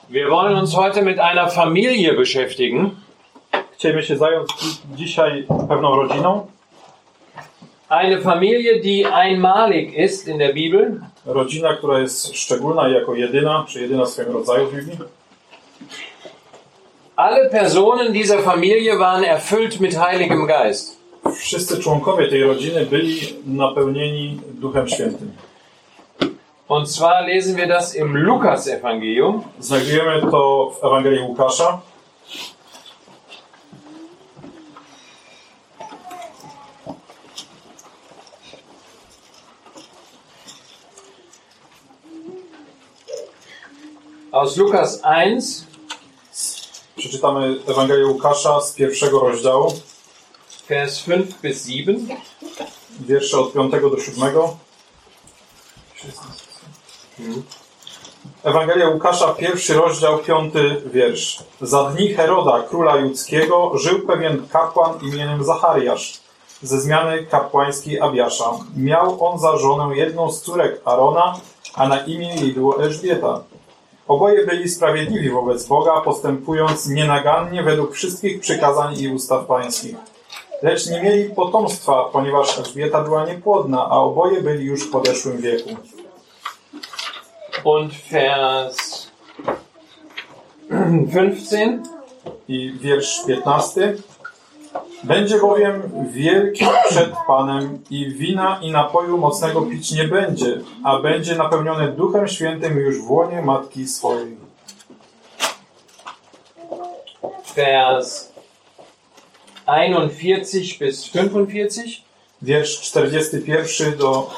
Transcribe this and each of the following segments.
Wir wollen uns heute mit einer Familie beschäftigen. Chcemy się zająć dzisiaj pewną rodziną. Eine Familie, die einmalig ist in der Bibel. Rodzina, która jest szczególna jako jedyna, czy jedyna w swoim rodzaju w Biblii. Alle Personen dieser Familie waren erfüllt mit Heiligem Geist. Wszyscy członkowie tej rodziny byli napełnieni Duchem Świętym. Und zwar lesen wir das im Lukas-Evangelium. Znajdujemy to w Ewangelii Łukasza. Aus Lukas 1. Przeczytamy Ewangelię Łukasza z 1 rozdziału. Vers 5 bis 7. Wiersze od 5 do 7. Ewangelia Łukasza, 1 rozdział, 5 wiersz. Za dni Heroda, króla judzkiego, żył pewien kapłan imieniem Zachariasz, ze zmiany kapłańskiej Abiasza. Miał on za żonę jedną z córek Arona, a na imię jej było Elżbieta. Oboje byli sprawiedliwi wobec Boga, postępując nienagannie według wszystkich przykazań i ustaw pańskich. Lecz nie mieli potomstwa, ponieważ Elżbieta była niepłodna, a oboje byli już w podeszłym wieku. Und Vers 15. I wiersz 15. Będzie bowiem wielki przed Panem i wina i napoju mocnego pić nie będzie, a będzie napełniony Duchem Świętym już w łonie matki swojej. Vers 41 bis 45. Wiersz 41 do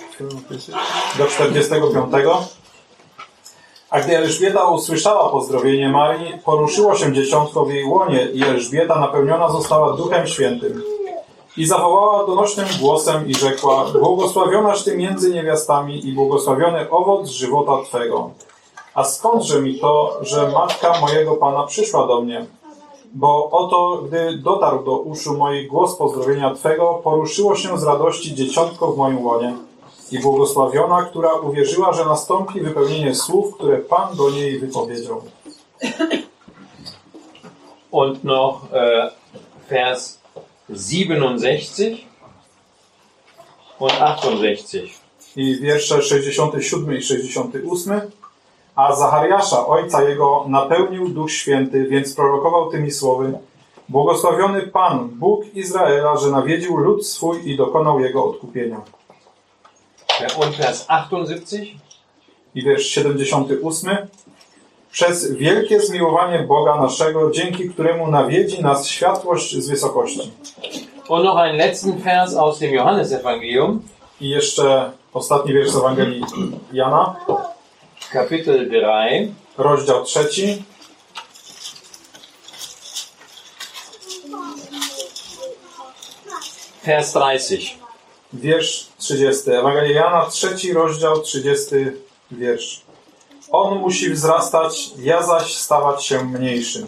45. A gdy Elżbieta usłyszała pozdrowienie Marii, poruszyło się dzieciątko w jej łonie i Elżbieta napełniona została Duchem Świętym. I zawołała donośnym głosem i rzekła: błogosławionaś Ty między niewiastami i błogosławiony owoc żywota Twego. A skądże mi to, że matka mojego Pana przyszła do mnie? Bo oto, gdy dotarł do uszu moich głos pozdrowienia Twego, poruszyło się z radości dzieciątko w moim łonie. I błogosławiona, która uwierzyła, że nastąpi wypełnienie słów, które Pan do niej wypowiedział. Und noch Vers 67 und 68. I wiersze 67 i 68. A Zachariasza, ojca jego, napełnił Duch Święty, więc prorokował tymi słowy: błogosławiony Pan, Bóg Izraela, że nawiedził lud swój i dokonał jego odkupienia. Und Vers 78. I wiersz 78. Przez wielkie zmiłowanie Boga naszego, dzięki któremu nawiedzi nas światłość z wysokości. Und noch einen letzten Vers aus dem Johannesevangelium. I jeszcze ostatni wiersz z Ewangelii Jana. Kapitel 3. Rozdział 3. Vers 30. Wiersz 30. Ewangelia Jana, 3 rozdział, 30 wiersz. On musi wzrastać, ja zaś stawać się mniejszym.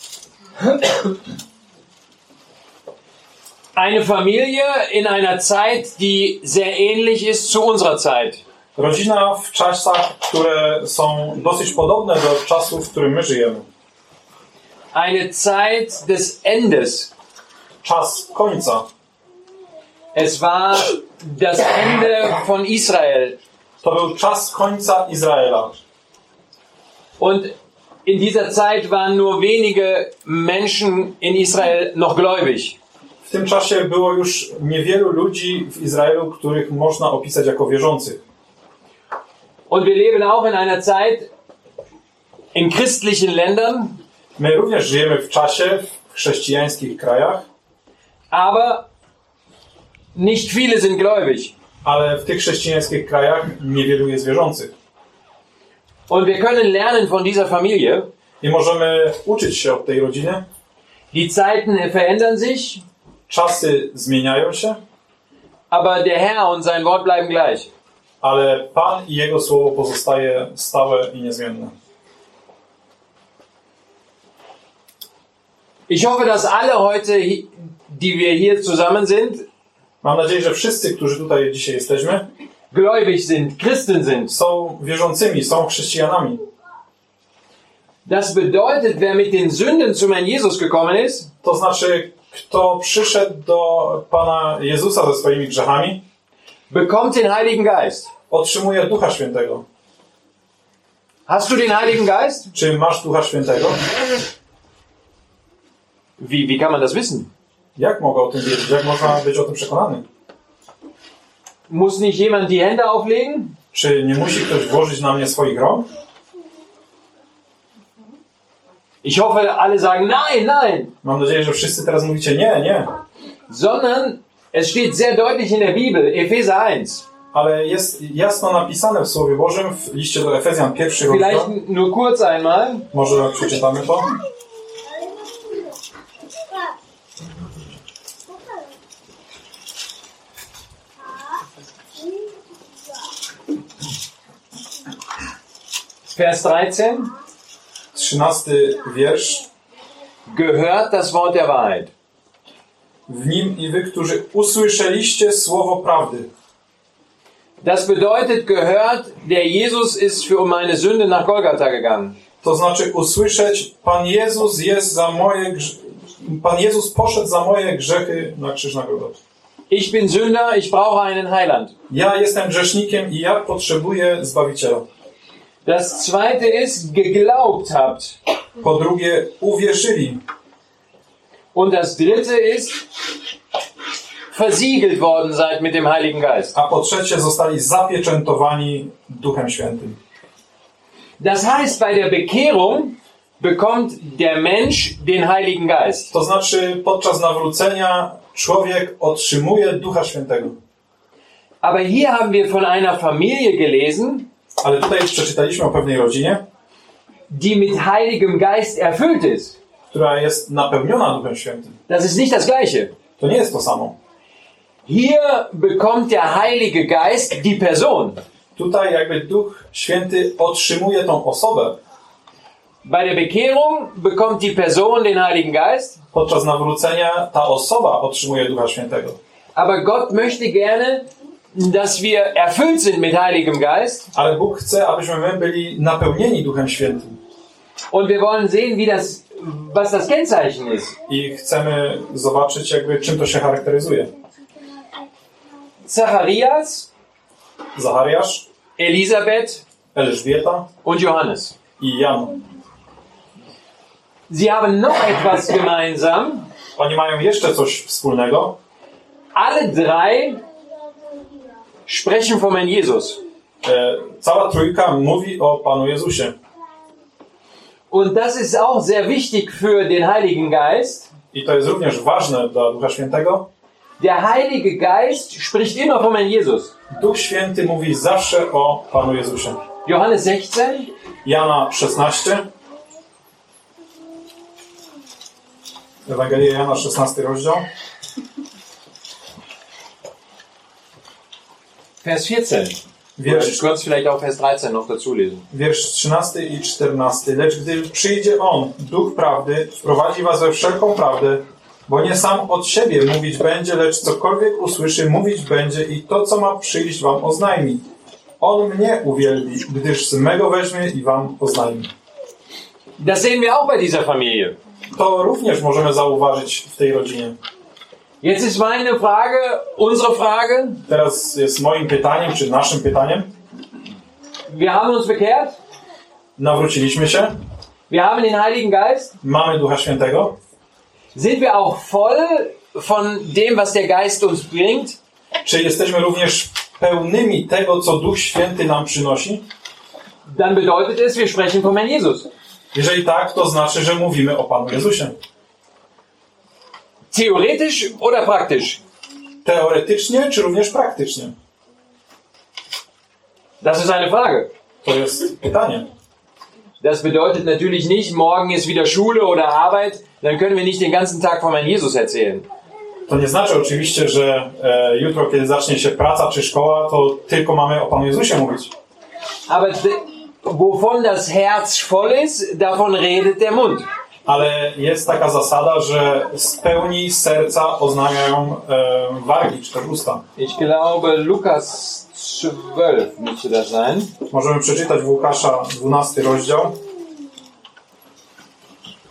Eine Familie in einer Zeit, die sehr ähnlich ist zu unserer Zeit. Rodzina w czasach, które są dosyć podobne do czasów, w którym my żyjemy. Eine Zeit des Endes. Czas końca. Es war das Ende von Israel. To był czas końca Izraela. Und in dieser Zeit waren nur wenige Menschen in Israel noch gläubig. W tym czasie było już niewielu ludzi w Izraelu, których można opisać jako wierzących. Und wir leben auch in einer Zeit in christlichen Ländern. My również żyjemy w czasie w chrześcijańskich krajach. Aber nicht viele sind gläubig. Ale w tych chrześcijańskich krajach niewielu jest wierzących. Und wir können lernen von dieser Familie. I możemy uczyć się od tej rodziny. Die Zeiten verändern sich. Czasy zmieniają się. Aber der Herr und sein Wort bleiben gleich. Ale Pan i Jego Słowo pozostaje stałe i niezmienne. Ich hoffe, dass alle heute, die wir hier zusammen sind, Mam nadzieję, że wszyscy, którzy tutaj dzisiaj jesteśmy, gläubig sind, Christen sind. są wierzącymi, są chrześcijanami. Das bedeutet, wer mit den Sünden zum Herrn Jesus gekommen ist, To znaczy, kto przyszedł do Pana Jezusa ze swoimi grzechami, bekommt den Heiligen Geist. otrzymuje Ducha Świętego. Hast du den Heiligen Geist? Czy masz Ducha Świętego? Wie kann man das wissen? Jak mogę o tym wiedzieć? Jak można być o tym przekonany? Muss nicht jemand die Hände auflegen? Czy nie musi ktoś włożyć na mnie swoich rąk? Ich hoffe, alle sagen nein, nein. Mam nadzieję, że wszyscy teraz mówicie nie, nie. Sondern es steht sehr deutlich in der Bibel, Epheser 1. Ale jest jasno napisane w Słowie Bożym w liście do Efezjan 1 rozdział. Vielleicht nur kurz einmal. Może przeczytamy to? Vers 13. 13 wiersz. Gehört das Wort der Wahrheit. W nim i wy, którzy usłyszeliście słowo prawdy. Das bedeutet, gehört, der Jesus ist für meine Sünde nach Golgatha gegangen. To znaczy usłyszeć, Pan Jezus poszedł za moje grzechy na krzyż na Golgotę. Ich bin Sünder, ich brauche einen Heiland. Ja jestem grzesznikiem i ja potrzebuję Zbawiciela. Das zweite ist, geglaubt habt. Po drugie, uwierzyli. Und das dritte ist, versiegelt worden seid mit dem Heiligen Geist. A po trzecie, zostali zapieczętowani Duchem Świętym. Das heißt, bei der Bekehrung bekommt der Mensch den Heiligen Geist. To znaczy, podczas nawrócenia człowiek otrzymuje Ducha Świętego. Aber hier haben wir von einer Familie gelesen, Ale tutaj przeczytaliśmy o pewnej rodzinie, die mit Heiligem Geist erfüllt ist. która jest napełniona Duchem Świętym. Das ist nicht das Gleiche. To nie jest to samo. Hier bekommt der Heilige Geist die Person. Tutaj jakby Duch Święty otrzymuje tą osobę. Bei der Bekehrung bekommt die Person den Heiligen Geist. Podczas nawrócenia ta osoba otrzymuje Ducha Świętego. Aber Gott möchte gerne, dass wir erfüllt sind mit Heiligem Geist. Ale Bóg chce, abyśmy my byli napełnieni Duchem Świętym. Und wir wollen sehen, was das Kennzeichen ist. I chcemy zobaczyć, jakby czym to się charakteryzuje. Zacharias, Zachariasz, Elisabeth Elżbieta und Johannes. i Jan. Sie haben noch etwas gemeinsam. Oni mają jeszcze coś wspólnego. Alle drei sprechen vom Herrn Jesus. Cała trójka mówi o Panu Jezusie. Und das ist auch sehr wichtig für den Heiligen Geist. I to jest również ważne dla Ducha Świętego. Der Heilige Geist spricht immer vom Herrn Jesus. Duch Święty mówi zawsze o Panu Jezusie. Johannes 16. Jana 16. Ewangelia Jana 16 rozdział. Vers 14. Wiersz, Du kannst vielleicht auch Vers 13 noch dazu lesen. wiersz 13 i 14. Lecz gdy przyjdzie On, Duch Prawdy, wprowadzi was we wszelką prawdę, bo nie sam od siebie mówić będzie, lecz cokolwiek usłyszy, mówić będzie i to, co ma przyjść, wam oznajmi. On mnie uwielbi, gdyż z mego weźmie i wam oznajmi. Das sehen wir auch bei dieser Familie. To również możemy zauważyć w tej rodzinie. Jetzt ist meine Frage, unsere Frage. Teraz jest moim pytaniem, czy naszym pytaniem. Wir haben uns bekehrt. Nawróciliśmy się. Wir haben den Heiligen Geist. Mamy Ducha Świętego. Sind wir auch voll von dem, was der Geist uns bringt? Czy jesteśmy również pełnymi tego, co Duch Święty nam przynosi? Dann bedeutet es, wir sprechen vom Herrn Jesus. Jeżeli tak, to znaczy, że mówimy o Panu Jezusie. Theoretisch oder praktisch? Teoretycznie, czy również praktycznie? Das ist eine Frage. To jest pytanie. Das bedeutet natürlich nicht, morgen ist wieder Schule oder Arbeit, dann können wir nicht den ganzen Tag vom Herrn Jesus erzählen. To nie znaczy oczywiście, że jutro, kiedy zacznie się praca czy szkoła, to tylko mamy o Panu Jezusie mówić. Aber wovon das Herz voll ist, davon redet der Mund. Ale jest taka zasada, że z pełni serca oznajmiają wargi czy też usta. Ich glaube, Lukas 12 müsste das sein. Możemy przeczytać w Łukasza 12 rozdział.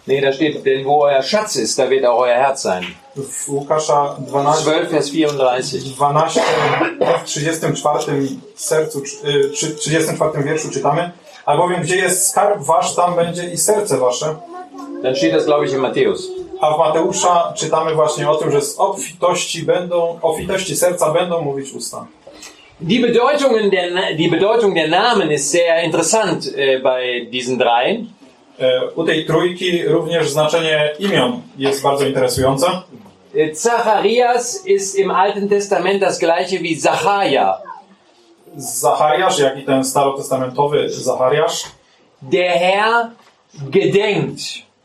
Nee, da steht, denn wo euer Schatz ist, da wird auch euer Herz sein. W Łukasza 12, 12, Vers 34. 12 w 34 sercu, 34 wierszu czytamy: albowiem gdzie jest skarb wasz, tam będzie i serce wasze. Dann steht das, glaube ich, in Matthäus. A w Mateusza czytamy właśnie o tym, że z obfitości serca będą mówić usta. Die Bedeutung der Namen ist sehr interessant bei diesen dreien. U tej trójki również znaczenie imion jest bardzo interesujące. Zacharias ist im Alten Testament das gleiche wie Zacharia. Zachariasz, jak i ten starotestamentowy Zachariasz. Der Herr gedenkt.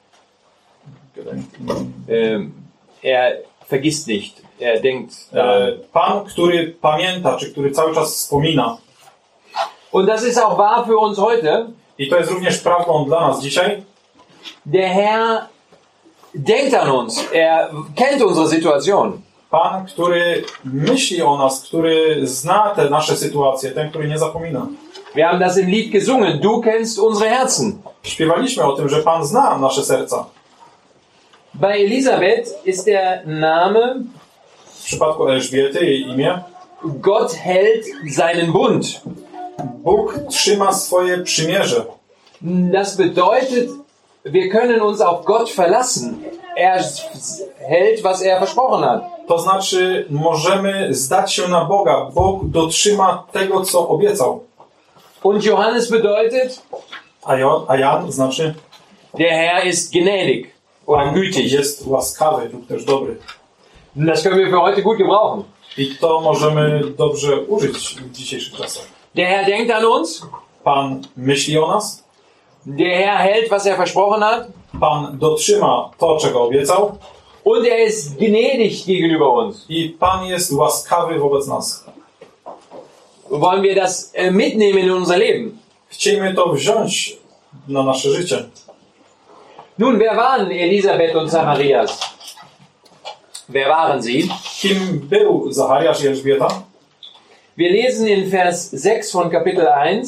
Er vergisst nicht. Er denkt. Pan, który pamięta, czy który cały czas wspomina. Und das ist auch wahr für uns heute. I to jest również prawdą dla nas dzisiaj. Der Herr denkt an uns. Er kennt unsere Situation. Pan, który myśli o nas, który zna te nasze sytuacje, ten, który nie zapomina. Wir haben das im Lied gesungen. Du kennst unsere Herzen. Śpiewaliśmy o tym, że Pan zna nasze serca. Bei Elisabeth ist der Name W przypadku Elżbiety, jej imię, Gott hält seinen Bund. Bóg trzyma swoje przymierze. Das bedeutet, wir können uns auf Gott verlassen. Er hält, was er versprochen hat. To znaczy, możemy zdać się na Boga. Bóg dotrzyma tego, co obiecał. Und Johannes bedeutet, A Jan znaczy, der Herr ist gnädig oder gütig. jest łaskawy lub też dobry. Das können wir für heute gut gebrauchen. I to możemy dobrze użyć w dzisiejszych czasach. Der Herr denkt an uns. Pan myśli o nas. Der Herr hält, was er versprochen hat. Pan dotrzyma to, czego obiecał. Und er ist gnädig gegenüber uns. I Pan jest łaskawy wobec nas. Wollen wir das mitnehmen in unser Leben? Chcielibyśmy to wziąć na nasze życie. Nun, wer waren Elisabeth und Zacharias? Wer waren sie? Kim był Zachariasz i Elżbieta? Wir lesen in Vers 6 von Kapitel 1.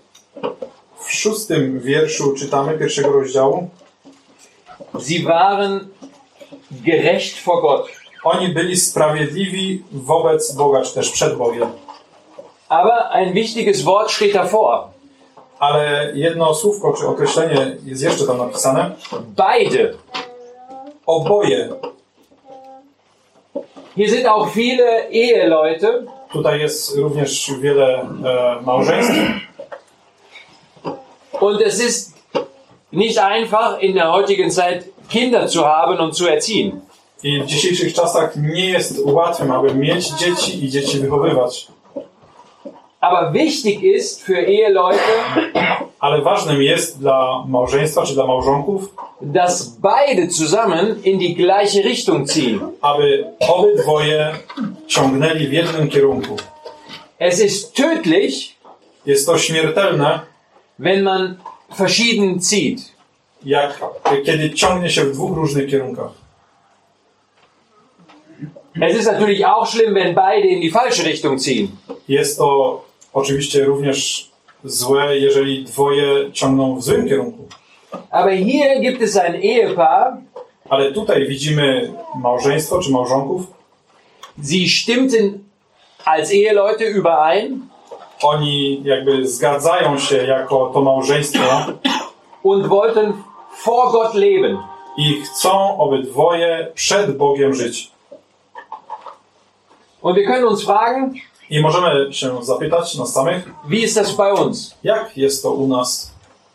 W 6 wierszu czytamy pierwszego rozdziału. Sie waren gerecht vor Gott. Oni byli sprawiedliwi wobec Boga, czy też przed Bogiem. Aber ein wichtiges Wort steht davor. Ale jedno słówko, czy określenie jest jeszcze tam napisane. Beide. Oboje. Hier sind auch viele Eheleute. Tutaj jest również wiele małżeństw. Und es ist nicht einfach, in der heutigen Zeit Kinder zu haben und zu erziehen. I w dzisiejszych czasach nie jest łatwym, aby mieć dzieci i dzieci wychowywać. Aber wichtig ist für Eheleute, Ale ważnym jest dla małżeństwa czy dla małżonków, dass beide zusammen in die gleiche Richtung ziehen. aby obydwoje ciągnęli w jednym kierunku. Es ist tödlich, Jest to śmiertelne, wenn man verschieden zieht. kiedy ciągnie się w dwóch różnych kierunkach. Es ist natürlich auch schlimm, wenn beide in die falsche Richtung ziehen. Jest to oczywiście również złe, jeżeli dwoje ciągną w złym kierunku. Aber hier gibt es ein Ehepaar. Ale tutaj widzimy małżeństwo czy małżonków. Sie stimmten als Eheleute überein. Oni jakby zgadzają się jako to małżeństwo Und wollten vor Gott leben. i chcą obydwoje przed Bogiem żyć. Und wir können uns fragen, I możemy się zapytać nas samych, wie ist das bei uns? jak jest to u nas?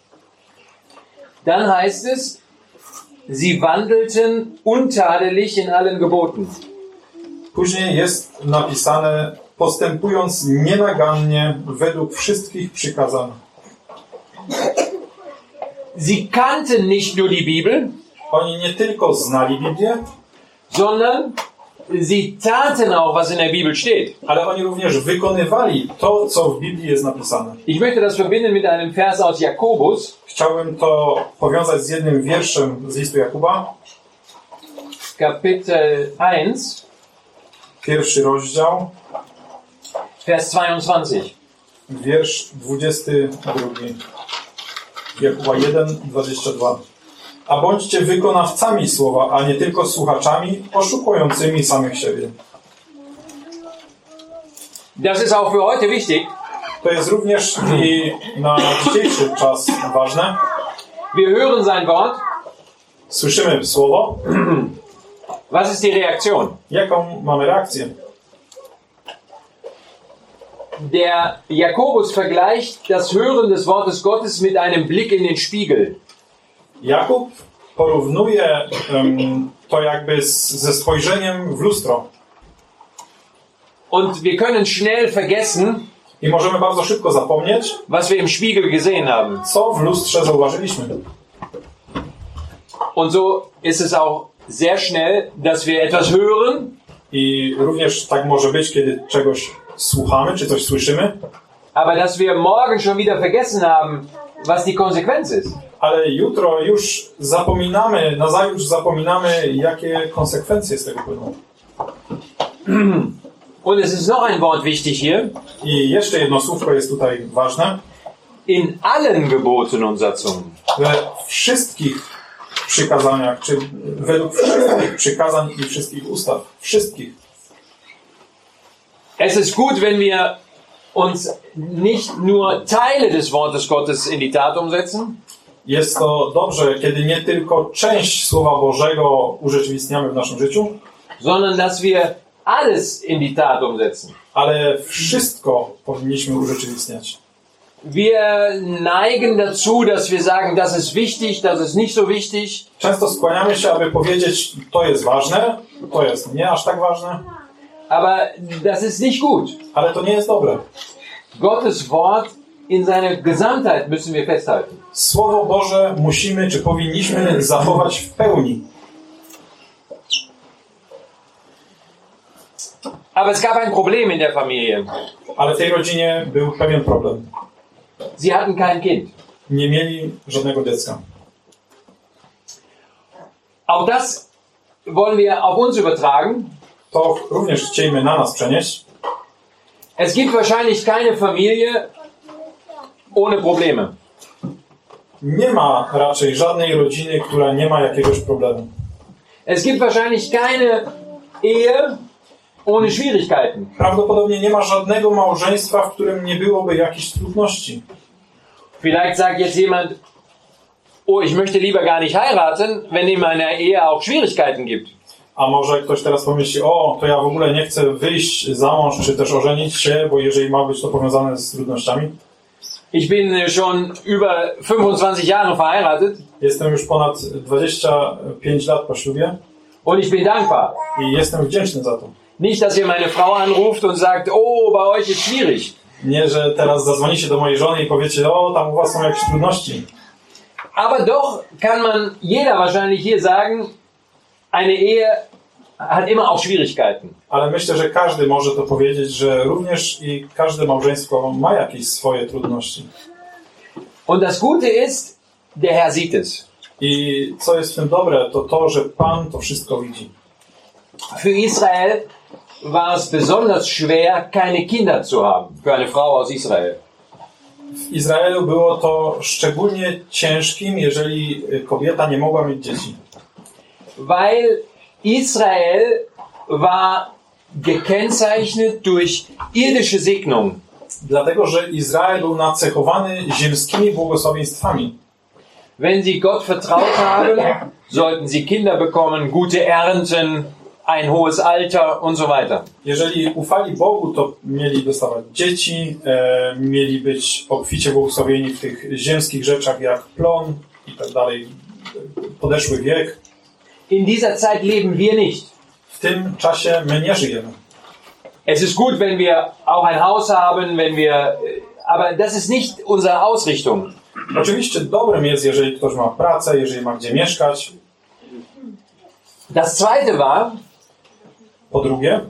Dann heißt es, sie wandelten untadelig in allen Geboten. Później jest napisane, postępując nienagannie według wszystkich przykazań. Sie kannten nicht nur die Bibel, Oni nie tylko znali Biblię, sondern sie taten auch, was in der Bibel steht. ale oni również wykonywali to, co w Biblii jest napisane. Ich möchte das verbinden mit einem Vers aus Jakobus, Chciałbym to powiązać z jednym wierszem z listu Jakuba, Kapitel 1, pierwszy rozdział, Vers 22. wiersz 22. Jakuba 1, 22. A bądźcie wykonawcami słowa, a nie tylko słuchaczami, oszukującymi samych siebie. Das ist auch für heute wichtig. To jest również i na dzisiejszy czas ważne. Wir hören sein Wort. Słyszymy słowo. Was ist die Reaktion? Jaką mamy reakcję? Der Jakobus vergleicht das Hören des Wortes Gottes mit einem Blick in den Spiegel. Jakub porównuje to jakby ze spojrzeniem w lustro. Und wir können schnell vergessen, I możemy bardzo szybko zapomnieć, was wir im Spiegel gesehen haben. co w lustrze zauważyliśmy. Und so ist es auch sehr schnell, dass wir etwas hören, I również tak może być, kiedy czegoś słuchamy, czy coś słyszymy, aber dass wir morgen schon wieder vergessen haben, was die Konsequenz ist. ale jutro już zapominamy, nazajutrz zapominamy, jakie konsekwencje z tego płyną. Und es ist noch ein Wort wichtig hier. I jeszcze jedno słówko jest tutaj ważne. In allen Geboten und Satzungen. We wszystkich przykazaniach, czy według wszystkich przykazań i wszystkich ustaw. Wszystkich. Es ist gut, wenn wir uns nicht nur Teile des Wortes Gottes in die Tat umsetzen, Jest to dobrze, kiedy nie tylko część Słowa Bożego urzeczywistniamy w naszym życiu, sondern dass wir alles in die Tat umsetzen. ale wszystko powinniśmy urzeczywistniać. Wir neigen dazu, dass wir sagen, das ist wichtig, das ist nicht so wichtig. Często skłaniamy się, aby powiedzieć, to jest ważne, to jest nie aż tak ważne, Aber das ist nicht gut. ale to nie jest dobre. Gottes Wort in seiner Gesamtheit müssen wir festhalten. Słowo Boże musimy, czy powinniśmy zachować w pełni. Aber es gab ein Problem in der Familie. Ale w tej rodzinie był pewien problem. Sie hatten kein Kind. Nie mieli żadnego dziecka. Auch das wollen wir auf uns übertragen. To również chcielibyśmy na nas przenieść. Es gibt wahrscheinlich keine Familie ohne Probleme. Nie ma raczej żadnej rodziny, która nie ma jakiegoś problemu. Es gibt wahrscheinlich keine Ehe ohne Schwierigkeiten. Prawdopodobnie nie ma żadnego małżeństwa, w którym nie byłoby jakichś trudności. Vielleicht sagt jetzt jemand, oh, ich möchte lieber gar nicht heiraten, wenn in meiner Ehe auch Schwierigkeiten gibt. A może ktoś teraz pomyśli, o, to ja w ogóle nie chcę wyjść za mąż, czy też ożenić się, bo jeżeli ma być to powiązane z trudnościami. Ich bin schon über 25 Jahre verheiratet Jestem już ponad 25 lat po ślubie und ich bin dankbar. i jestem wdzięczny za to. Nicht, dass ihr meine Frau anruft und sagt, oh, bei euch ist schwierig. Nie, że teraz zadzwonicie do mojej żony i powiecie, o, tam u was są jakieś trudności. Aber doch kann man jeder wahrscheinlich hier sagen, eine Ehe hat immer auch Schwierigkeiten. Ale myślę, że każdy może to powiedzieć, że również i każde małżeństwo ma jakieś swoje trudności. Und das Gute ist, der Herr sieht es. I co jest w tym dobre, to to, że Pan to wszystko widzi. Für Israel war es besonders schwer, keine Kinder zu haben, für eine Frau aus Israel. W Izraelu było to szczególnie ciężkim, jeżeli kobieta nie mogła mieć dzieci. Weil Israel war gekennzeichnet durch irdische Segnung. Dlatego, że Izrael był nacechowany ziemskimi błogosławieństwami. Wenn sie Gott vertraut haben, sollten sie Kinder bekommen, gute Ernten, ein hohes Alter und so weiter. Jeżeli ufali Bogu, to mieli dostawać dzieci, mieli być obficie błogosławieni w tych ziemskich rzeczach jak plon i tak dalej, podeszły wiek. In dieser Zeit leben wir nicht. W tym czasie my nie żyjemy. Es ist gut, wenn wir auch ein Haus haben, wenn wir, aber das ist nicht unsere Ausrichtung. Oczywiście dobrym jest, jeżeli ktoś ma pracę, jeżeli ma gdzie mieszkać. Das zweite war, Po drugie,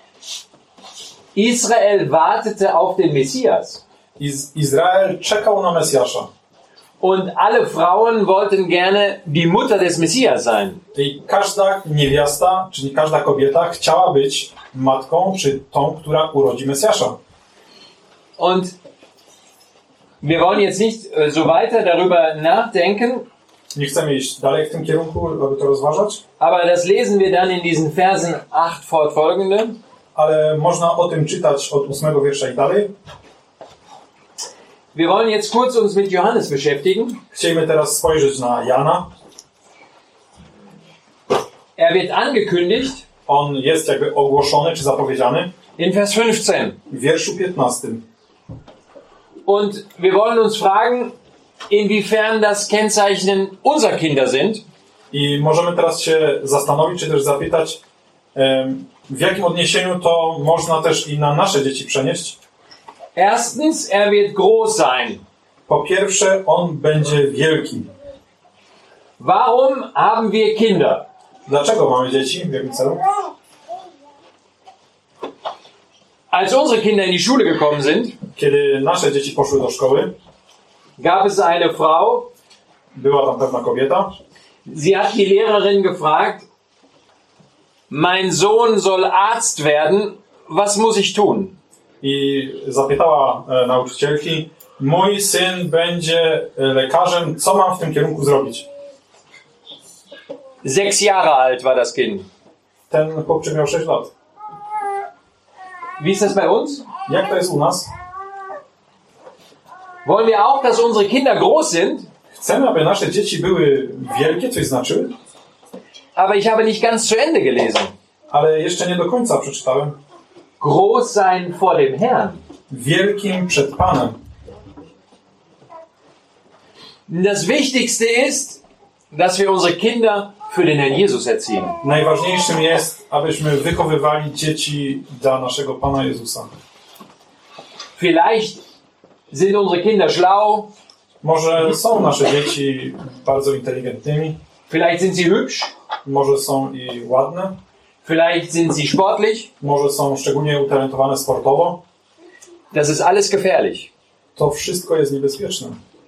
Israel wartete auf den Messias. Izrael czekał na Mesjasza. Und alle Frauen wollten gerne die Mutter des Messias sein. I każda niewiasta, czyli każda kobieta chciała być matką, czy tą, która urodzi Mesjasza. Und wir wollen jetzt nicht so weiter darüber nachdenken, Nie chcemy iść dalej w tym kierunku, aby to rozważać, aber das lesen wir dann in diesen Versen 8 fortfolgende. ale można o tym czytać od 8 wiersza i dalej. Wir wollen jetzt kurz uns mit Johannes beschäftigen. Chcielibyśmy teraz spojrzeć na Jana. Er wird angekündigt On jest jakby ogłoszony czy zapowiedziany in Vers 15. w wierszu 15. Und wir wollen uns fragen, inwiefern das Kennzeichen unserer Kinder sind. I możemy teraz się zastanowić, czy też zapytać, w jakim odniesieniu to można też i na nasze dzieci przenieść. Erstens, er wird groß sein. Po pierwsze, on będzie wielki. Warum haben wir Kinder? Dlaczego mamy dzieci? W jakim celu? Als unsere Kinder in die Schule gekommen sind, Kiedy nasze dzieci poszły do szkoły, gab es eine Frau, była tam pewna kobieta. sie hat die Lehrerin gefragt, mein Sohn soll Arzt werden, was muss ich tun? I zapytała nauczycielki, mój syn będzie lekarzem, co mam w tym kierunku zrobić? 6 Jahre alt war das Kind. Ten chłopczyk miał 6 lat. Wie ist das bei uns? Jak to jest u nas? Wollen wir auch, dass unsere Kinder groß sind? Chcemy, aby nasze dzieci były wielkie, coś znaczyły, Aber ich habe nicht ganz zu Ende gelesen. ale jeszcze nie do końca przeczytałem. Groß sein vor dem Herrn. Wielkim przed Panem. Das Wichtigste ist, dass wir unsere Kinder für den Herrn Jesus erziehen. Najważniejszym jest, abyśmy wychowywali dzieci dla naszego Pana Jezusa. Vielleicht sind unsere Kinder schlau, Może są nasze dzieci bardzo inteligentnymi, vielleicht sind sie hübsch, może są i ładne, vielleicht sind sie sportlich. może są szczególnie utalentowane sportowo. Das ist alles gefährlich. To wszystko jest niebezpieczne.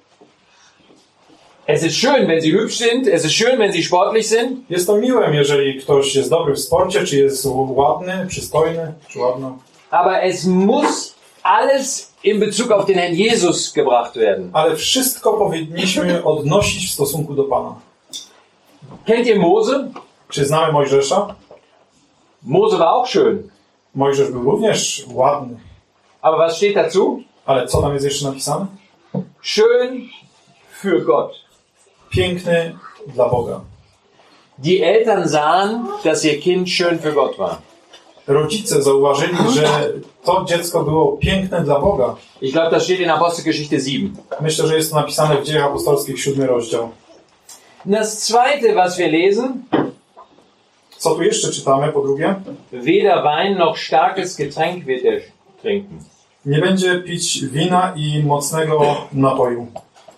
Es ist schön, wenn sie hübsch sind, es ist schön, wenn sie sportlich sind, Jest to miłe, jeżeli ktoś jest dobry w sporcie, czy jest ładny, przystojny, czy ładna. aber es muss alles in Bezug auf den Herrn Jesus gebracht werden. Ale wszystko powinniśmy odnosić w stosunku do Pana. Kennt ihr Mose? Czy znamy Mojżesza? Mose war auch schön. Mojżesz był również ładny. Aber was steht dazu? Ale co tam jest jeszcze napisane? Schön für Gott. Piękny dla Boga. Die Eltern sahen, dass ihr Kind schön für Gott war. Rodzice zauważyli, że to dziecko było piękne dla Boga. Ich glaube, das steht in Apostelgeschichte 7. Myślę, że jest to napisane w Dziejach Apostolskich, 7 rozdział. Das zweite, was wir lesen, Co tu jeszcze czytamy po drugie? weder Wein noch starkes Getränk wird er trinken. Nie będzie pić wina i mocnego napoju.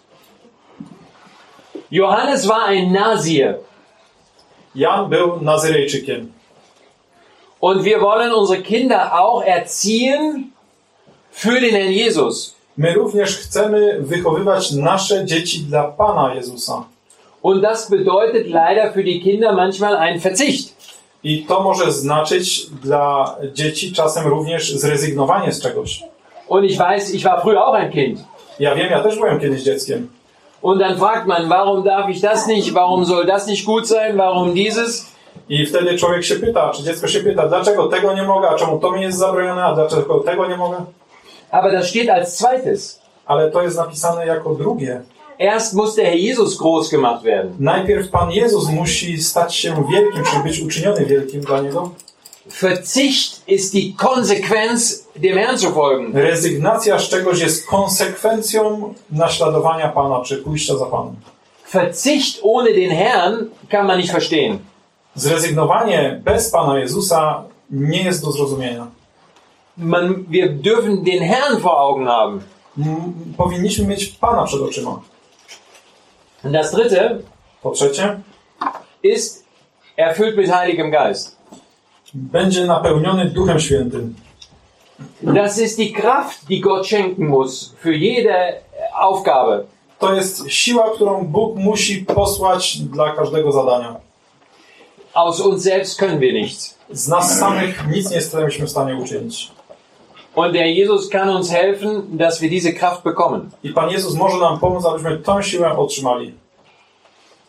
Johannes war ein Nasir. Jan był Nazyrejczykiem. Und wir wollen unsere Kinder auch erziehen für den Herrn Jesus. My również chcemy wychowywać nasze dzieci dla Pana Jezusa. Und das bedeutet leider für die Kinder manchmal einen Verzicht. I to może znaczyć dla dzieci czasem również zrezygnowanie z czegoś. Und ich weiß, ich war früher auch ein Kind. Ja wiem, ja też byłem kiedyś dzieckiem. Und dann fragt man, warum darf ich das nicht? Warum soll das nicht gut sein? Warum dieses? I wtedy człowiek się pyta, czy dziecko się pyta, dlaczego tego nie mogę, a czemu to mi jest zabronione, a dlaczego tego nie mogę? Aber das steht als zweites. Ale to jest napisane jako drugie. Erst muss der Herr Jesus groß gemacht werden. Najpierw Pan Jezus musi stać się wielkim, czy być uczyniony wielkim dla Niego. Verzicht ist die Konsequenz, dem Herrn zu folgen. Rezygnacja z czegoś jest konsekwencją naśladowania Pana, czy pójścia za Panem. Verzicht ohne den Herrn kann man nicht verstehen. Zrezygnowanie bez Pana Jezusa nie jest do zrozumienia. Wir dürfen den Herrn vor Augen haben. Powinniśmy mieć Pana przed oczyma. Und das dritte Po trzecie, ist erfüllt mit Heiligem Geist. będzie napełniony Duchem Świętym. Das ist die Kraft, die Gott schenken muss für jede Aufgabe. To jest siła, którą Bóg musi posłać dla każdego zadania. Aus uns selbst können wir nichts. Z nas samych nic nie jesteśmy w stanie uczynić. Und der Jesus kann uns helfen, dass wir diese Kraft bekommen. I Pan Jezus może nam pomóc, abyśmy tę siłę otrzymali.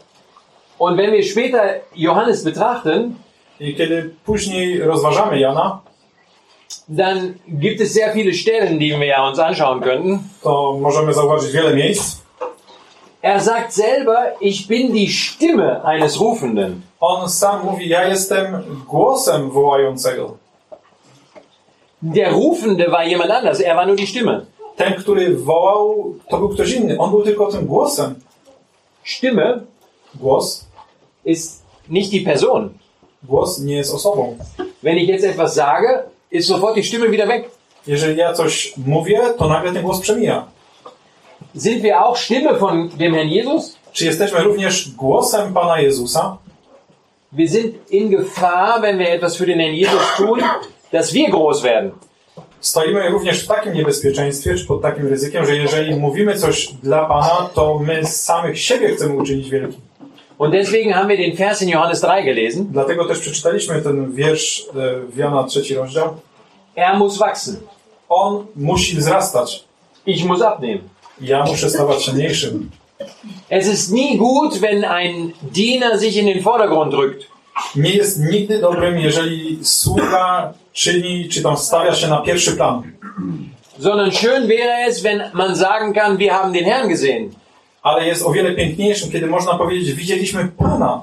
Und wenn wir später Johannes betrachten, I kiedy później rozważamy Jana, dann gibt es sehr viele Stellen, die wir uns anschauen könnten. to możemy zauważyć wiele miejsc. Er sagt selber, ich bin die Stimme eines Rufenden. On sam mówi, ja jestem głosem wołającego. Der Rufende war jemand anders, er war nur die Stimme. Ten, który wołał, to był ktoś inny. On był tylko tym głosem. Stimme Głos. ist nicht die Person. Głos nie jest osobą. Wenn ich jetzt etwas sage, ist sofort die Stimme wieder weg. Jeżeli ja coś mówię, to nagle ten głos przemija. Sind wir auch Stimme von dem Herrn Jesus? Czy jesteśmy również głosem Pana Jezusa? Wir sind in Gefahr, wenn wir etwas für den Herrn Jesus tun, dass wir groß werden. Stoimy również w takim niebezpieczeństwie, czy pod takim ryzykiem, że jeżeli mówimy coś dla Pana, to my z samych siebie chcemy uczynić wielkim. Und deswegen haben wir den Vers in Johannes 3 gelesen. Dlatego też przeczytaliśmy ten wiersz w Jana 3 rozdział. Er muss wachsen. On musi wzrastać. Ich muss abnehmen. Ja muszę stawać się mniejszym. Es ist nie gut, wenn ein Diener sich in den Vordergrund rückt. Nie jest nigdy dobrym, jeżeli sługa czyni, czy tam stawia się na pierwszy plan. Sondern schön wäre es, wenn man sagen kann, wir haben den Herrn gesehen. Ale jest o wiele piękniejszym, kiedy można powiedzieć, widzieliśmy Pana.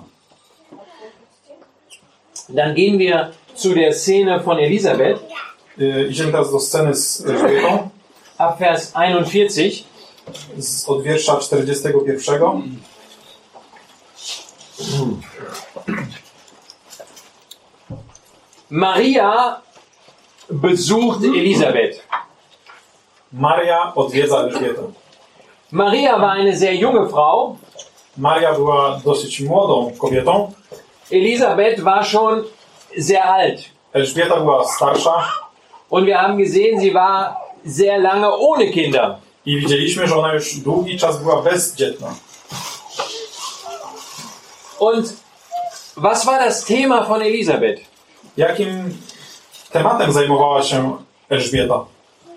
Dann gehen wir zu der Szene von Elisabeth, Idziemy teraz do sceny z Elżbietą, ab Vers 41. od wiersza 41. Maria besucht Elisabeth. Maria odwiedza Elżbietę. Maria war eine sehr junge Frau. Maria była dosyć młodą kobietą. Elisabeth war schon sehr alt. Elżbieta była starsza Und wir haben gesehen, sie war sehr lange ohne Kinder. i widzieliśmy, że ona już długi czas była bezdzietna. Und was war das Thema von Elisabeth? Jakim tematem zajmowała się Elżbieta?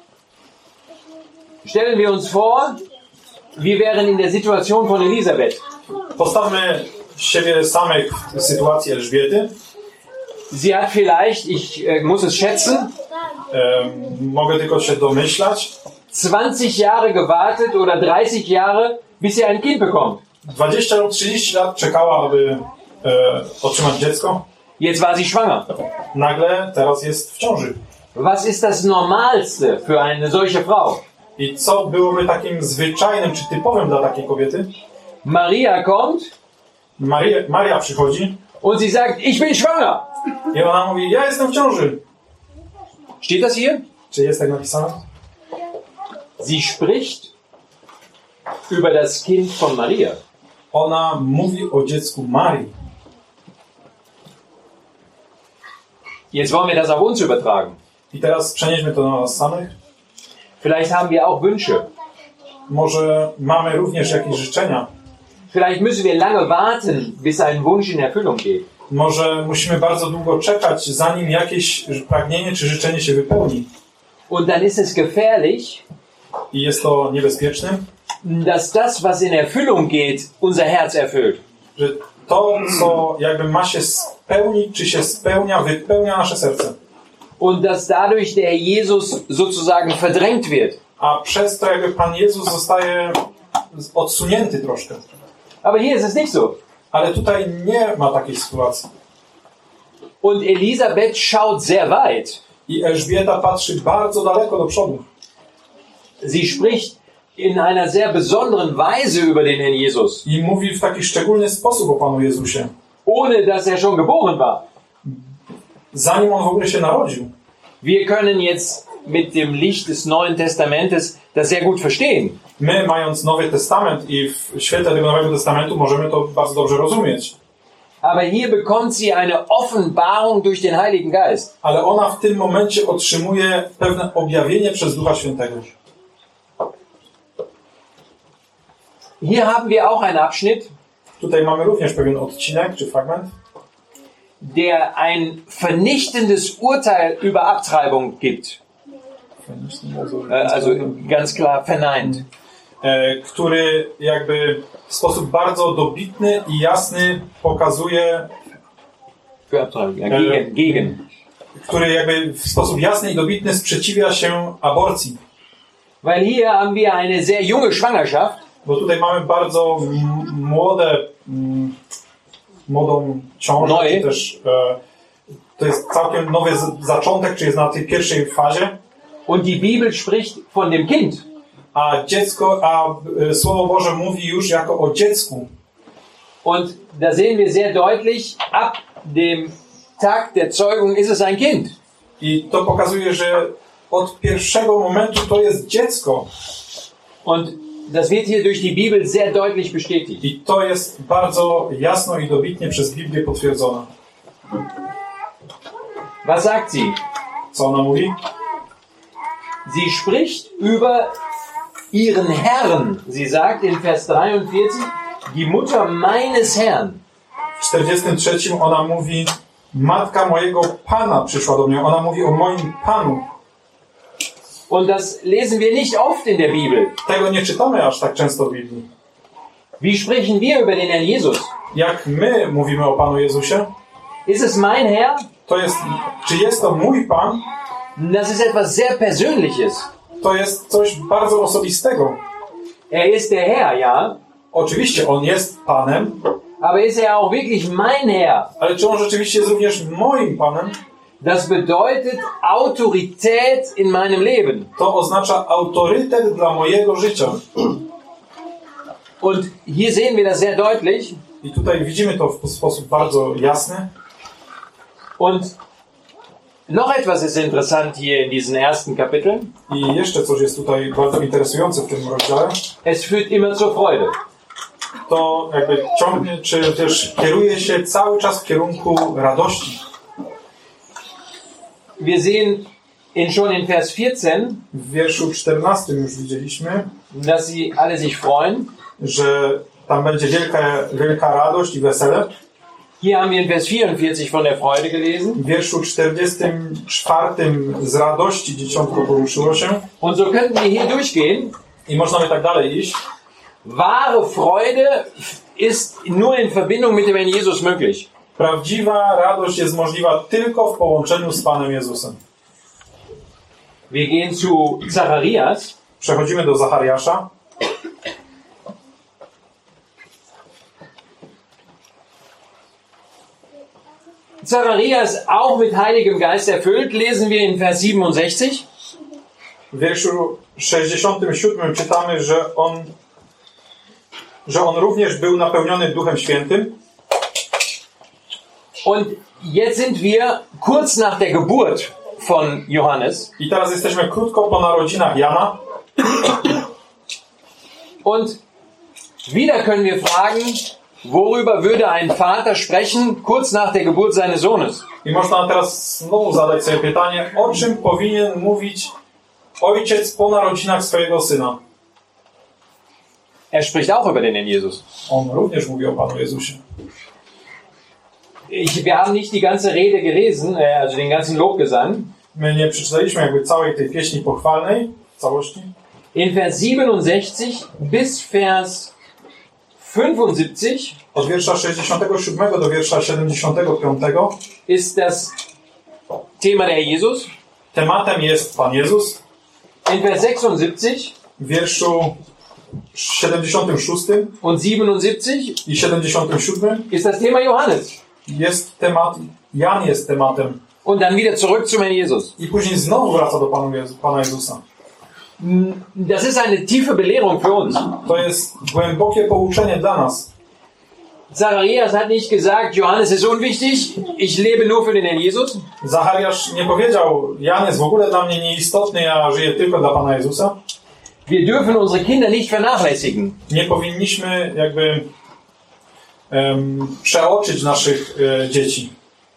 Stellen wir uns vor, wir wären in der Situation von Elisabeth. Postawmy siebie samych w sytuacji Elżbiety. Sie hat vielleicht, ich muss es schätzen, Mogę tylko się domyślać. 20 Jahre gewartet oder 30 Jahre, bis sie ein Kind bekommt. 20 lub 30 lat czekała, aby otrzymać dziecko. Jetzt war sie schwanger. Nagle teraz jest w ciąży. Was ist das Normalste für eine solche Frau? I co byłoby takim zwyczajnym czy typowym dla takiej kobiety? Maria kommt Maria przychodzi und sie sagt, ich bin schwanger. i ona mówi, ja jestem w ciąży. Steht das hier? Czy jest tak napisane? Sie spricht über das Kind von Maria. Ona mówi o dziecku Marii. Jetzt wollen wir das auf uns übertragen. I teraz przenieśmy to na nas samych. Vielleicht haben wir auch Wünsche. Może mamy również jakieś życzenia. Vielleicht müssen wir lange warten, bis ein Wunsch in Erfüllung geht. Może musimy bardzo długo czekać, zanim jakieś pragnienie czy życzenie się wypełni. Und dann ist es gefährlich, I jest to niebezpieczne, dass das, was in Erfüllung geht, unser Herz erfüllt. że to, co jakby ma się spełnić, czy się spełnia, wypełnia nasze serce. Und dass dadurch der Jesus sozusagen verdrängt wird. A przez to jakby Pan Jezus zostaje odsunięty troszkę. Aber hier ist es nicht so. Ale tutaj nie ma takiej sytuacji. Und Elisabeth schaut sehr weit. I Elżbieta patrzy bardzo daleko do przodu. Sie spricht in einer sehr besonderen Weise über den Herrn Jesus, I mówi w taki szczególny sposób o Panu Jezusie. ohne dass er schon geboren war. Zanim On w ogóle się narodził. Wir können jetzt mit dem Licht des Neuen Testamentes das sehr gut verstehen. My, mając Nowy Testament i w świetle tego Nowego Testamentu, możemy to bardzo dobrze rozumieć. Aber hier bekommt sie eine Offenbarung durch den Heiligen Geist. Ale ona w tym momencie otrzymuje pewne objawienie przez Ducha Świętego. Hier haben wir auch einen Abschnitt, Tutaj mamy również pewien odcinek czy fragment, der ein vernichtendes Urteil über Abtreibung gibt. Also ganz klar verneint. który jakby w sposób bardzo dobitny i jasny pokazuje, Gegen. który jakby w sposób jasny i dobitny sprzeciwia się aborcji. Weil hier haben wir eine sehr junge Schwangerschaft. Bo tutaj mamy bardzo młodą ciążę, czy też to jest całkiem nowy zaczątek, czy jest na tej pierwszej fazie. Und die Bibel spricht von dem Kind. A Słowo Boże mówi już jako o dziecku. Und da sehen wir sehr deutlich, ab dem Tag der Zeugung ist es ein Kind. I to pokazuje, że od pierwszego momentu to jest dziecko. Und das wird hier durch die Bibel sehr deutlich bestätigt. I to jest bardzo jasno i dobitnie przez Biblię potwierdzone. Was sagt sie? Co ona mówi? Sie spricht über ihren Herrn. Sie sagt in Vers 43, die Mutter meines Herrn. W 43 ona mówi, matka mojego Pana przyszła do mnie. Ona mówi o moim Panu. Und das lesen wir nicht oft in der Bibel. Tego nie czytamy aż tak często w Biblii. Wie sprechen wir über den Herrn Jesus? Jak my mówimy o Panu Jezusie? Ist es mein Herr? Czy jest to mój Pan? Das ist etwas sehr Persönliches. To jest coś bardzo osobistego. Er ist der Herr, ja. Oczywiście On jest Panem. Aber ist er auch wirklich mein Herr? Ale czy On rzeczywiście jest również moim Panem? Das bedeutet Autorität in meinem Leben. To oznacza autorytet dla mojego życia. Und hier sehen wir das sehr deutlich. I tutaj widzimy to w sposób bardzo jasny. Und noch etwas ist interessant hier in diesen ersten Kapiteln. I jeszcze coś jest tutaj bardzo interesujące w tym rozdziale. Es führt immer zur Freude. To jakby ciągnie, czy też kieruje się cały czas w kierunku radości. Wir sehen schon in Vers 14, W wierszu 14 już widzieliśmy, dass sie alle sich freuen. że tam będzie wielka radość i wesele. Hier haben wir in Vers 44 von der Freude gelesen. W wierszu 44 z radości dzieciątko poruszyło się. Und so könnten wir hier durchgehen. I można by tak dalej iść. Wahre Freude ist nur in Verbindung mit dem Herrn Jesus möglich. Prawdziwa radość jest możliwa tylko w połączeniu z Panem Jezusem. Wir gehen zu Zacharias. Przechodzimy do Zachariasza. Zacharias, auch mit Heiligem Geist erfüllt, lesen wir in Vers 67. W wierszu 67 czytamy, że on również był napełniony Duchem Świętym. Und jetzt sind wir kurz nach der Geburt von Johannes. I teraz jesteśmy krótko po narodzinach Jana. Und wieder können wir fragen, worüber würde ein Vater sprechen kurz nach der Geburt seines Sohnes? I można teraz znowu zadać sobie pytanie, o czym powinien mówić ojciec po narodzinach swojego syna? Er spricht auch über den Herrn Jesus. On również mówi o Panu Jezusie. Wir haben nicht die ganze Rede gelesen, also den ganzen Lobgesang. My nie przeczytaliśmy jakby całej tej pieśni pochwalnej w całości. In Vers 67 bis Vers 75 od wiersza 67 do wiersza 75 ist das Thema der Herr Jesus. Tematem jest Pan Jezus. In Vers 76 w wierszu 76 und 77 i 77 ist das Thema Johannes. Jest temat, Jan jest tematem. Und dann wieder zurück zum Herrn Jesus. I później znowu wraca do Pana Jezusa. Das ist eine tiefe Belehrung für uns. To jest głębokie pouczenie dla nas. Zacharias hat nicht gesagt, Johannes ist unwichtig, ich lebe nur für den Herrn Jesus. Zachariasz nie powiedział, Jan jest w ogóle dla mnie nieistotny, ja żyję tylko dla Pana Jezusa. Wir dürfen unsere Kinder nicht vernachlässigen. Nie powinniśmy jakby przeoczyć naszych dzieci.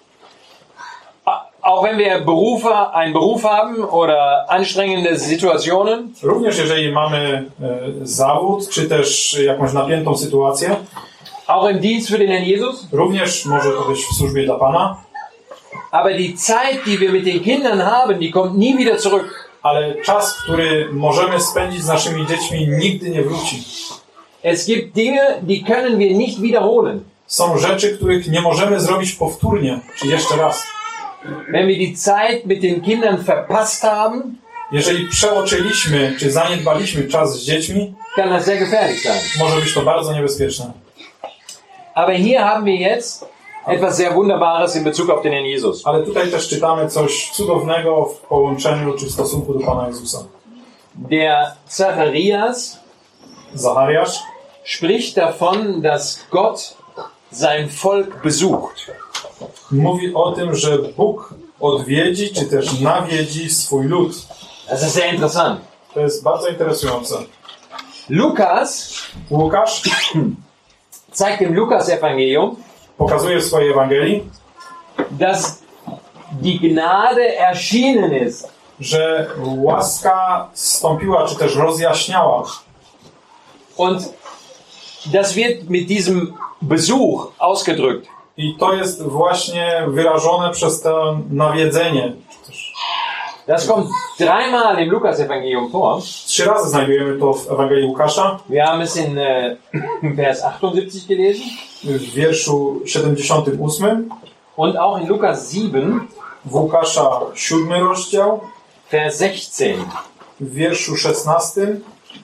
Auch wenn wir einen Beruf haben oder anstrengende Situationen. Również jeżeli mamy zawód, czy też jakąś napiętą sytuację. Auch im Dienst für den Herrn Jesus. Również może to być w służbie dla Pana. Aber die Zeit, die wir mit den Kindern haben, die kommt nie wieder zurück. ale czas, który możemy spędzić z naszymi dziećmi, nigdy nie wróci. Es gibt Dinge, die können wir nicht wiederholen. Są rzeczy, których nie możemy zrobić powtórnie, czy jeszcze raz. Wenn wir die Zeit mit den Kindern verpasst haben, Jeżeli przeoczyliśmy, czy zaniedbaliśmy czas z dziećmi, kann das sehr gefährlich sein. może być to bardzo niebezpieczne. Aber hier haben wir jetzt etwas sehr Wunderbares in Bezug auf den Herrn Jesus. Ale tutaj też czytamy coś cudownego w połączeniu, czy w stosunku do Pana Jezusa. Der Zacharias Zachariasz spricht davon, dass Gott sein Volk besucht. mówi o tym, że Bóg odwiedzi, czy też nawiedzi swój lud. Das ist sehr interessant. To jest bardzo interesujące. Lukas Łukasz zeigt im Lukas-Evangelium, pokazuje w swojej Ewangelii, dass die Gnade erschienen ist. że łaska zstąpiła, czy też rozjaśniała. Und das wird mit diesem Besuch ausgedrückt. I to jest właśnie wyrażone przez to nawiedzenie. Das kommt dreimal im Lukas-Evangelium vor. 3 razy znajdujemy to w Ewangelii Łukasza. Wir haben es in Vers 78 gelesen W wierszu 78. und auch in Lukas 7, W Łukasza 7 rozdział. Vers 16. W wierszu 16.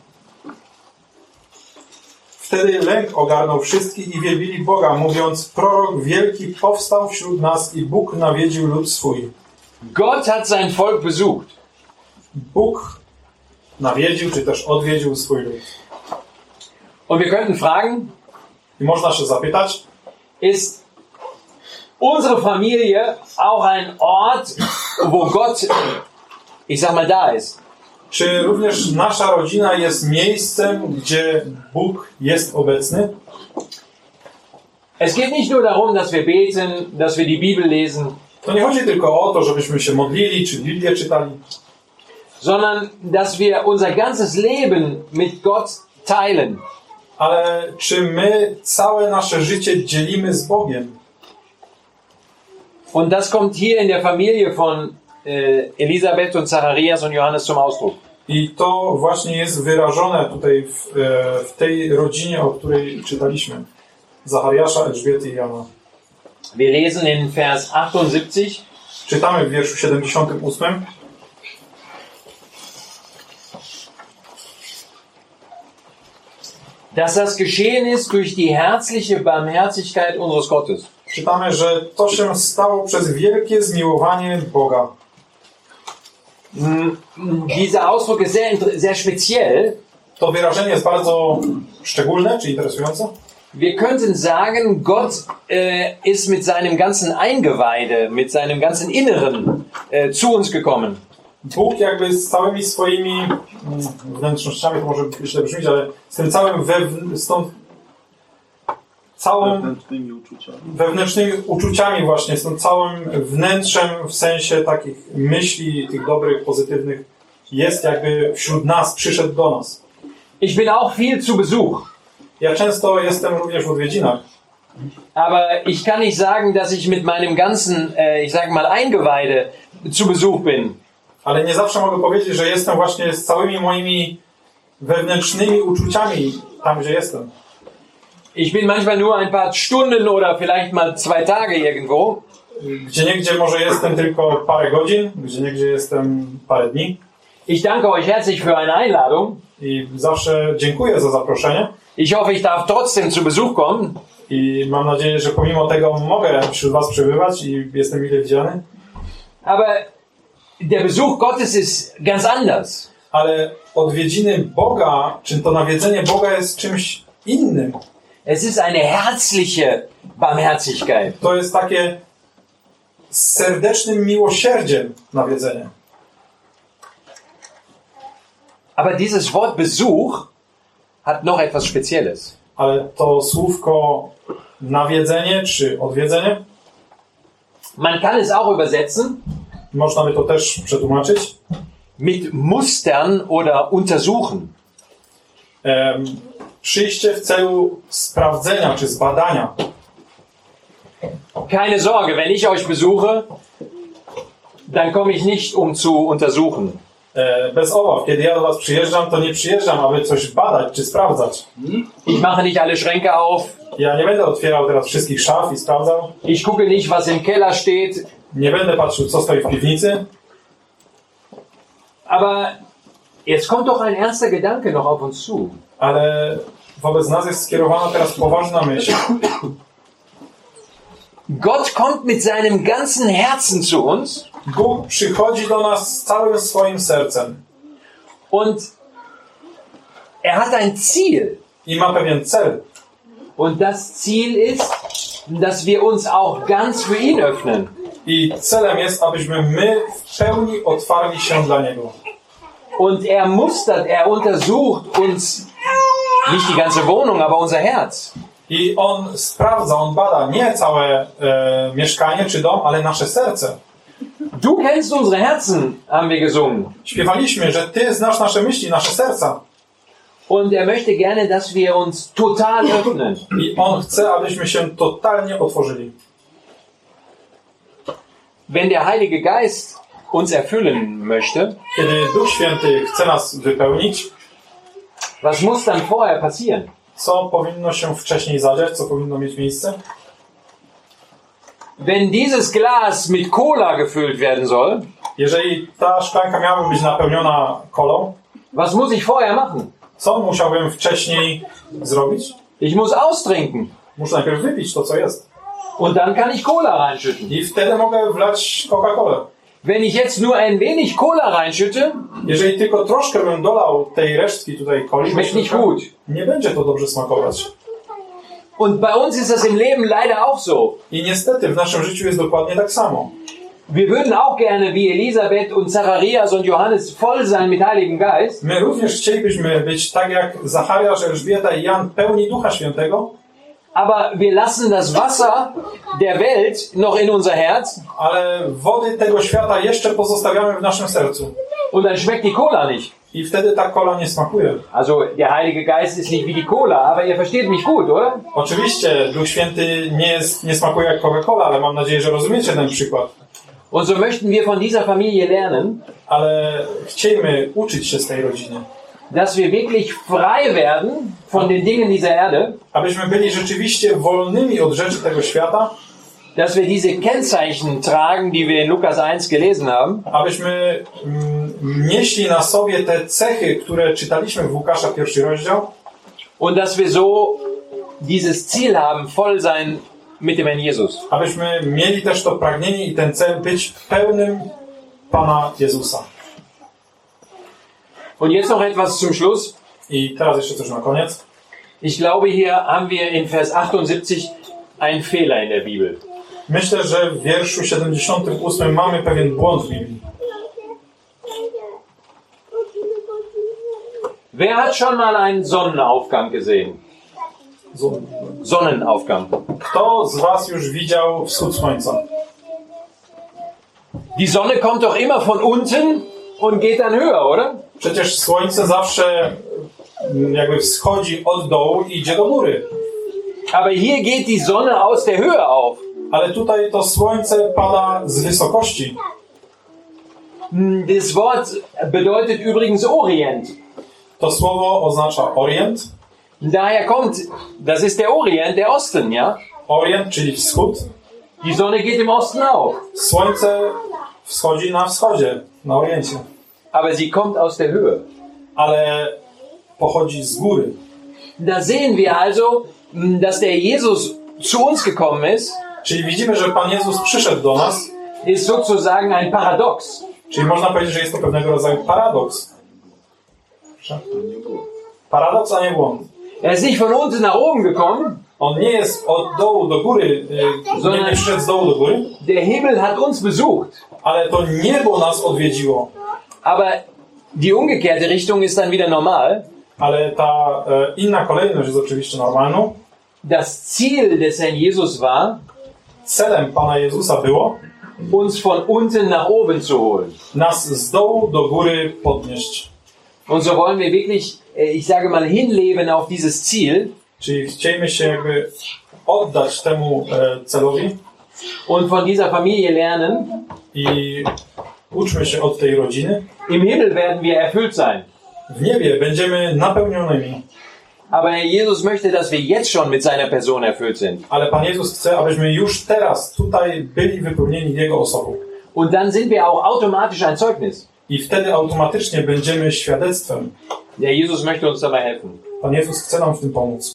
Wtedy lęk ogarnął wszystkich i wielbili Boga, mówiąc: prorok wielki powstał wśród nas i Bóg nawiedził lud swój. Gott hat sein Volk besucht. Bóg nawiedził, czy też odwiedził swój lud. Und wir könnten fragen, I można się zapytać, ist unsere Familie auch ein Ort, wo Gott, ich sag mal, da ist? czy również nasza rodzina jest miejscem, gdzie Bóg jest obecny? Es geht nicht nur darum, dass wir beten, dass wir die Bibel lesen, To nie chodzi tylko o to, żebyśmy się modlili, czy Biblię czytali, sondern dass wir unser ganzes Leben mit Gott teilen. ale czy my całe nasze życie dzielimy z Bogiem? Und das kommt hier in der Familie von Elisabeth und Zacharias und Johannes zum Ausdruck. I to właśnie jest wyrażone tutaj w tej rodzinie, o której czytaliśmy. Zachariasza, Elżbiety i Jana. Wir lesen in Vers 78. Czytamy w wierszu 78. Dass das geschehen ist durch die herzliche Barmherzigkeit unseres Gottes. Czytamy, że to się stało przez wielkie zmiłowanie Boga. Dieser Ausdruck ist sehr speziell. To wyrażenie jest bardzo szczególne, czy interesujące. Wir könnten sagen, Gott ist mit seinem ganzen Eingeweide, mit seinem ganzen Inneren zu uns gekommen. Bóg jakby z całymi swoimi wnętrznościami, to może źle brzmieć, ale z tym całym wewnętrznymi uczuciami właśnie, z tym całym wnętrzem w sensie takich myśli, tych dobrych, pozytywnych, jest jakby wśród nas, przyszedł do nas. Ich bin auch viel zu Besuch. Ja często jestem również w odwiedzinach. Aber ich kann nicht sagen, dass ich mit meinem ganzen, ich sage mal, Eingeweide zu Besuch bin. Ale nie zawsze mogę powiedzieć, że jestem właśnie z całymi moimi wewnętrznymi uczuciami tam, gdzie jestem. Ich bin manchmal nur ein paar Stunden oder vielleicht mal 2 Tage irgendwo. Gdzieniegdzie może jestem tylko parę godzin, gdzieniegdzie jestem parę dni. Ich danke euch herzlich für eine Einladung. I zawsze dziękuję za zaproszenie. Ich hoffe, ich darf trotzdem zu Besuch kommen. I mam nadzieję, że pomimo tego mogę wśród was przebywać i jestem mile widziany. Aber der Besuch Gottes ist ganz anders. Ale odwiedziny Boga, czy to nawiedzenie Boga jest czymś innym. Es ist eine herzliche Barmherzigkeit. To jest takie z serdecznym miłosierdziem nawiedzenie. Aber dieses Wort Besuch hat noch etwas Spezielles. Ale to słówko nawiedzenie czy odwiedzenie, Man kann es auch übersetzen można by to też przetłumaczyć, mit mustern oder untersuchen. Przyjście w celu sprawdzenia czy zbadania. Keine Sorge, wenn ich euch besuche, dann komme ich nicht, um zu untersuchen. bez obaw. Kiedy ja do was przyjeżdżam, to nie przyjeżdżam, aby coś badać czy sprawdzać. Ich mache nicht alle Schränke auf. Ja nie będę otwierał teraz wszystkich szaf i sprawdzał. Ich gucke nicht, was im Keller steht. Nie będę patrzył, co stoi w piwnicy. Aber jetzt kommt doch ein ernster Gedanke noch auf uns zu. Ale wobec nas jest skierowana teraz poważna myśl. Gott kommt mit seinem ganzen Herzen zu uns. Bóg przychodzi do nas z całym swoim sercem. Und er hat ein Ziel. I ma pewien cel. Und das Ziel ist, dass wir uns auch ganz für ihn öffnen. I celem jest, abyśmy my w pełni otwarli się dla Niego. Und er mustert, er untersucht uns, nicht die ganze Wohnung, aber unser Herz. I On sprawdza, On bada nie całe mieszkanie czy dom, ale nasze serce. Du kennst unsere Herzen, haben wir gesungen. Śpiewaliśmy, że Ty znasz nasze myśli, nasze serca. Und er möchte gerne, dass wir uns total öffnen. I On chce, abyśmy się totalnie otworzyli. Wenn der Heilige Geist uns erfüllen möchte, Kiedy Duch Święty chce nas wypełnić, was muss dann vorher passieren? co powinno się wcześniej zadziać, co powinno mieć miejsce? Wenn dieses Glas mit Cola gefüllt werden soll, Jeżeli ta szklanka miałaby być napełniona kolą, was muss ich vorher machen? co musiałbym wcześniej zrobić? Ich muss austrinken. Muszę najpierw wypić to, co jest. Und dann kann ich Cola reinschütten. I wtedy mogę wlać Coca-Colę. Wenn ich jetzt nur ein wenig Cola reinschütte, Jeżeli tylko troszkę bym dolał tej resztki tutaj coli, schmeckt nicht gut. nie będzie to dobrze smakować. Und bei uns ist das im Leben leider auch so. I niestety w naszym życiu jest dokładnie tak samo. Wir würden auch gerne wie Elisabeth und Zacharias und Johannes voll sein mit Heiligen Geist. My również chcielibyśmy być tak jak Zachariasz, Elżbieta i Jan, pełni Ducha Świętego, Aber wir lassen das Wasser der Welt noch in unser Herz. ale wody tego świata jeszcze pozostawiamy w naszym sercu. Und dann schmeckt die Cola nicht. I wtedy ta kola nie smakuje. Also der Heilige Geist ist nicht wie die Cola, aber ihr versteht mich gut, oder? Oczywiście Duch Święty nie smakuje jak Coca-Cola, ale mam nadzieję, że rozumiecie ten przykład. Und so möchten wir von dieser Familie lernen, Ale chcielibyśmy uczyć się z tej rodziny. dass wir wirklich frei werden von den Dingen dieser Erde, Abyśmy byli rzeczywiście wolnymi od rzeczy tego świata, dass wir diese Kennzeichen tragen, die wir in Lukas 1 gelesen haben, abyśmy nieśli na sobie te cechy, które czytaliśmy w Łukasza 1 rozdział und dass wir so dieses Ziel haben, voll sein mit dem Herrn Jesus. abyśmy mieli też to pragnienie i ten cel być pełnym Pana Jezusa. Und jetzt noch etwas zum Schluss. I teraz jeszcze coś na koniec. Ich glaube, hier haben wir in Vers 78 einen Fehler in der Bibel. Myślę, że w wierszu 78 mamy pewien błąd w Biblii. Wer hat schon mal einen Sonnenaufgang gesehen? Sonnenaufgang. Kto z was już widział wschód słońca? Die Sonne kommt doch immer von unten und geht dann höher, oder? Przecież słońce zawsze jakby wschodzi od dołu i idzie do góry. Aber hier geht die Sonne aus der Höhe auf. Ale tutaj to słońce pada z wysokości. Das Wort bedeutet übrigens Orient. To słowo oznacza Orient. Daher kommt, das ist der Orient, der Osten, ja? Orient, czyli wschód. Die Sonne geht im Osten auf. Słońce wschodzi na wschodzie, na Oriencie. Aber sie kommt aus der Höhe. Ale pochodzi z góry. Da sehen wir also, dass der Jesus zu uns gekommen ist. Czyli widzimy, że Pan Jezus przyszedł do nas. Ist sozusagen ein Paradox. Czyli można powiedzieć, że jest to pewnego rodzaju paradoks. Paradoks, a nie błąd. Er ist nicht von unten nach oben gekommen. On nie jest od dołu do góry, nie przyszedł z dołu do góry, Der Himmel hat uns besucht. ale to niebo nas odwiedziło. Aber die umgekehrte Richtung ist dann wieder normal. Ale ta inna kolejność jest oczywiście normalną. Das Ziel des Herrn Jesus war, Celem Pana Jezusa było uns von unten nach oben zu holen. nas z dołu do góry podnieść. Und so wollen wir wirklich, ich sage mal, hinleben auf dieses Ziel. Czyli chcielibyśmy się jakby oddać temu celowi Und von dieser Familie lernen, i Uczmy się od tej rodziny. Im Himmel werden wir erfüllt sein. W niebie będziemy napełnionymi. Aber Jesus möchte, dass wir jetzt schon mit seiner Person erfüllt sind. Ale Pan Jezus chce, abyśmy już teraz tutaj byli wypełnieni Jego osobą. Und dann sind wir auch automatisch ein Zeugnis. I wtedy automatycznie będziemy świadectwem. Der Jesus möchte uns dabei helfen. Pan Jezus chce nam w tym pomóc.